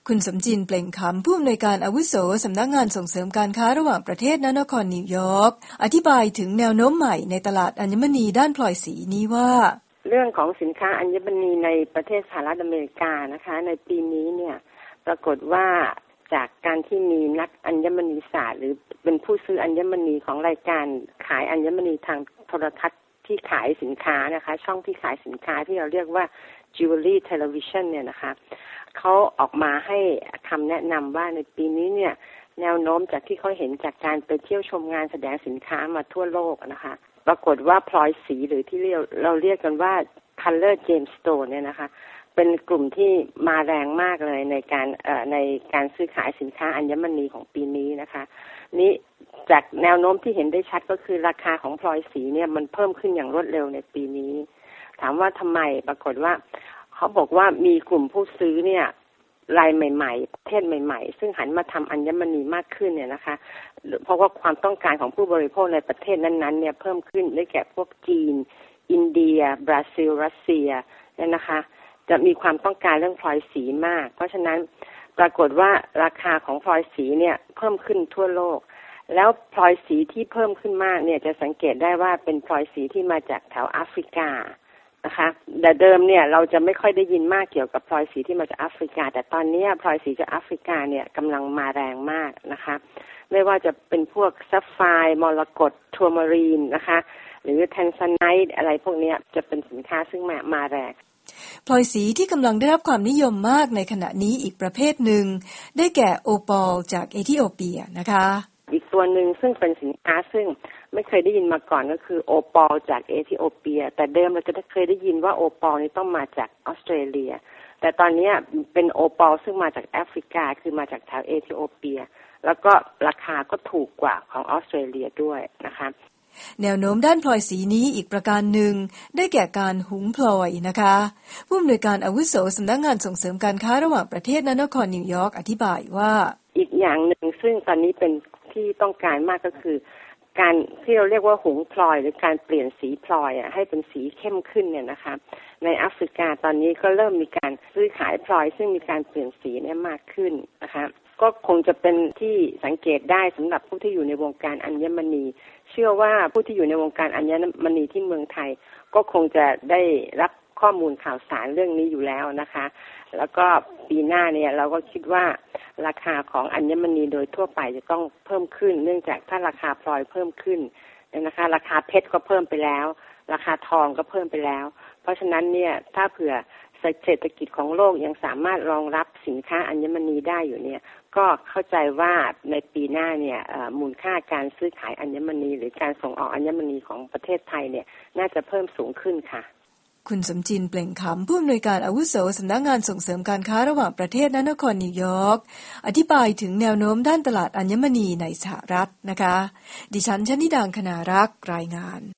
คุณสมจินเปล่งขำผู้อำนวยการอาวุโสสำนักงานส่งเสริมการค้าระหว่างประเทศณนครนิวยอร์กอธิบายถึงแนวโน้มใหม่ในตลาดอัญมณีด้านพลอยสีนี้ว่าเรื่องของสินค้าอัญมณีในประเทศสหรัฐอเมริกานะคะในปีนี้เนี่ยปรากฏว่าจากการที่มีนักอัญมณีศาสตร์หรือเป็นผู้ซื้ออัญมณีของรายการขายอัญมณีทางโทรทัศน์ที่ขายสินค้านะคะช่องที่ขายสินค้าที่เราเรียกว่า Jewelry Television เนี่ยนะคะเขาออกมาให้คำแนะนำว่าในปีนี้เนี่ยแนวโน้มจากที่เขาเห็นจากการไปเที่ยวชมงานแสดงสินค้ามาทั่วโลกนะคะปรากฏว่าพลอยสีหรือที่เราเรียกกันว่า Color Gemstone เนี่ยนะคะเป็นกลุ่มที่มาแรงมากเลยในการซื้อขายสินค้าอัญมณีของปีนี้นะคะนี้จากแนวโน้มที่เห็นได้ชัดก็คือราคาของพลอยสีเนี่ยมันเพิ่มขึ้นอย่างรวดเร็วในปีนี้ถามว่าทำไมปรากฏว่าเขาบอกว่ามีกลุ่มผู้ซื้อเนี่ยรายใหม่ๆประเทศใหม่ๆซึ่งหันมาทำอัญมณีมากขึ้นเนี่ยนะคะเพราะว่าความต้องการของผู้บริโภคในประเทศนั้นๆเนี่ยเพิ่มขึ้นได้แก่พวกจีนอินเดียบราซิลรัสเซียเนี่ยนะคะจะมีความต้องการเรื่องพลอยสีมากเพราะฉะนั้นปรากฏว่าราคาของพลอยสีเนี่ยเพิ่มขึ้นทั่วโลกแล้วพลอยสีที่เพิ่มขึ้นมากเนี่ยจะสังเกตได้ว่าเป็นพลอยสีที่มาจากแถวแอฟริกานะคะแต่เดิมเนี่ยเราจะไม่ค่อยได้ยินมากเกี่ยวกับพลอยสีที่มาจากแอฟริกาแต่ตอนนี้พลอยสีจากแอฟริกาเนี่ยกำลังมาแรงมากนะคะไม่ว่าจะเป็นพวกซัฟไฟร์มรกตทัวร์มารีนนะคะหรือแทนซาไนท์อะไรพวกนี้จะเป็นสินค้าซึ่งมาแรงพลอยสีที่กำลังได้รับความนิยมมากในขณะนี้อีกประเภทหนึ่งได้แก่โอปอลจากเอธิโอเปียนะคะอีกตัวหนึ่งซึ่งเป็นสินค้าซึ่งไม่เคยได้ยินมาก่อนก็คือโอปอลจากเอธิโอเปียแต่เดิมเราจะเคยได้ยินว่าโอปอลนี่ต้องมาจากออสเตรเลียแต่ตอนนี้เป็นโอปอลซึ่งมาจากแอฟริกาคือมาจากแถวเอธิโอเปียแล้วก็ราคาก็ถูกกว่าของออสเตรเลียด้วยนะคะแนวโน้มด้านพลอยสีนี้อีกประการหนึ่งได้แก่การหุงพลอยนะคะผู้อำนวยการอาวุโสสำนักงานส่งเสริมการค้าระหว่างประเทศณนครนิวยอร์กอธิบายว่าอีกอย่างหนึ่งซึ่งตอนนี้เป็นที่ต้องการมากก็คือการที่เราเรียกว่าหุงพลอยหรือการเปลี่ยนสีพลอยให้เป็นสีเข้มขึ้นเนี่ยนะคะในแอฟริกาตอนนี้ก็เริ่มมีการซื้อขายพลอยซึ่งมีการเปลี่ยนสีเนี่ยมากขึ้นนะคะก็คงจะเป็นที่สังเกตได้สำหรับผู้ที่อยู่ในวงการอัญมณีเชื่อว่าผู้ที่อยู่ในวงการอัญมณีที่เมืองไทยก็คงจะได้รับข้อมูลข่าวสารเรื่องนี้อยู่แล้วนะคะแล้วก็ปีหน้าเนี่ยเราก็คิดว่าราคาของอัญมณีโดยทั่วไปจะต้องเพิ่มขึ้นเนื่องจากถ้าราคาพลอยเพิ่มขึ้นนะคะราคาเพชรก็เพิ่มไปแล้วราคาทองก็เพิ่มไปแล้วเพราะฉะนั้นเนี่ยถ้าเผื่อเศรษฐกิจของโลกยังสามารถรองรับสินค้าอัญมณีได้อยู่เนี่ยก็เข้าใจว่าในปีหน้าเนี่ยมูลค่าการซื้อขายอัญมณีหรือการส่งออกอัญมณีของประเทศไทยเนี่ยน่าจะเพิ่มสูงขึ้นค่ะคุณสมจินเปล่งขำผู้อำนวยการอาวุโสสำนักงานส่งเสริมการค้าระหว่างประเทศณนครนิวยอร์กอธิบายถึงแนวโน้มด้านตลาดอัญมณีในสหรัฐนะคะดิฉันชนิดางคณารักษ์รายงาน